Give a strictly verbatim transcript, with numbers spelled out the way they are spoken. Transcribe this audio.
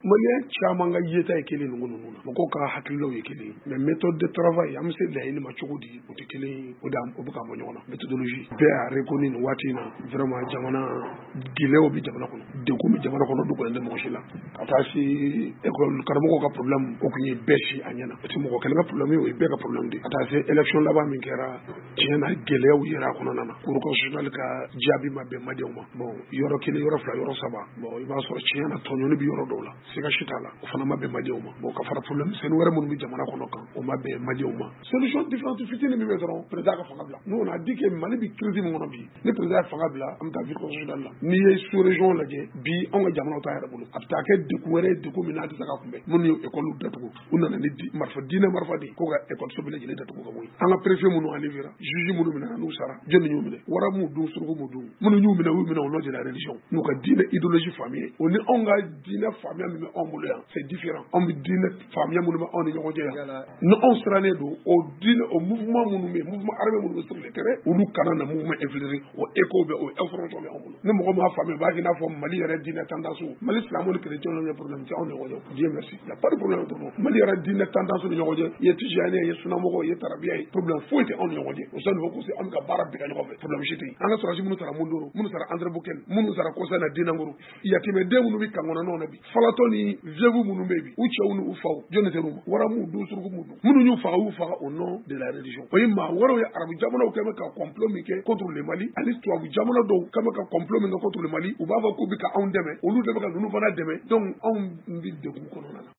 malien caman ka yeta ye kelen ninnu ninnu na mɔgɔw ka hakililaw ye kelen mais méthode de travail an bɛ se laɲini ma cogo di o tɛ kelen o de o bɛ ka bɔ ɲɔgɔn na méthodologie bɛɛ a reconnu nin waati in na vraiment jamana gɛlɛyaw bɛ jamana kɔnɔ degun bɛ jamana kɔnɔ dogolen tɛ mɔgɔ si la ka taa se école karamɔgɔw ka problème o tun ye bɛɛ si a ɲɛna parce que mɔgɔ kelen ka problème o ye bɛɛ ka problème de ka taa se élection laban min kɛra tiɲɛ na gɛlɛyaw yera a kɔnɔna na cour constitutionnelle ka jaabi ma bɛn maliɲɛw ma bon yɔrɔ kelen yɔrɔ fila yɔrɔ saba bon i b'a sɔrɔ tiɲɛ na tɔɲɔni bɛ yɔrɔ dɔw la siga si t'a la o fana ma bɛn maliɲɛw ma bon ka fara problème misɛnnin wɛrɛ minnu bɛ jamana kɔnɔ kan o ma bɛn maliɲɛw ma solution différente fitinin min bɛ dɔrɔn président ka fanga bila n'o na di que mali bi crise min kɔnɔ bi ni président ye fanga bila an bɛ taa vie constitutionnelle la n'i ye sous région lajɛ bi anw ka jamanaw t'a yɛrɛ bolo a bɛ taa kɛ degun wɛrɛ ye degun min n'a tɛ se ka kunbɛn minnu ye école datugu u nana ni marifa diinɛ marifa de ko ka école bɛɛ lajɛlen datugu ka bɔ yen an ka préfet minnu enlevera juge minnu minɛ n'u sara jɔnni y'u minɛ wara m'u dun suruku m'u dun minnu y'u minɛ u minɛ au nom de la religion n'u ka diinɛ idéologie faamuya o ni anw ka diinɛ faamuya min bɛ anw bolo yan c'est différent anw bɛ diinɛ faamuya minnu bɛ anw ni ɲɔgɔn cɛ yan ni anw sirannen don o diinɛ o mouvement minnu bɛ mouvement armé minnu bɛ sur le terrain olu kana na mouvement infiltré o écho bɛ o information bɛ anw bolo ni mɔgɔ m'a faamuya u b'a kɛ i n'a fɔ mali yɛrɛ diinɛ tendance mali silamɛw ni chrétiens ni problème tɛ anw ni ɲɔgɔn cɛ Dieu merci il y a pas de problème dɔrɔn mali yɛrɛ diinɛ tendance ni ɲɔgɔn cɛ i ye tijani ye i ye sunamɔgɔ ye i ye tarabiya ye problème foyi tɛ anw ni ɲɔgɔn cɛ o sani ko se an bɛ ka baara bɛɛ kɛ ɲɔgɔn fɛ problème si tɛ yen an ka sɔrɔsi minnu sara mundoro minnu sara André Boken minnu sara Kosa na Dinangoro yatimɛden minnu bɛ kan kɔnɔnaw na bi falatɔ ni veuve minnu bɛ bi u cɛw ni u faw jɔnni tɛ n'u ma wara m'u dun suruku m'u dun minnu y'u faga y'u faga au nom de la religion o ye maa wɛrɛw ye arabu jamanaw kɛlen bɛ ka complot min kɛ contre le Mali ani tubabu jamana dɔw kɛlen bɛ ka complot min kɛ contre le Mali u b'a fɔ k'u bɛ ka anw dɛmɛ olu de bɛ ka ninnu fana dɛmɛ donc anw bɛ degun kɔnɔna na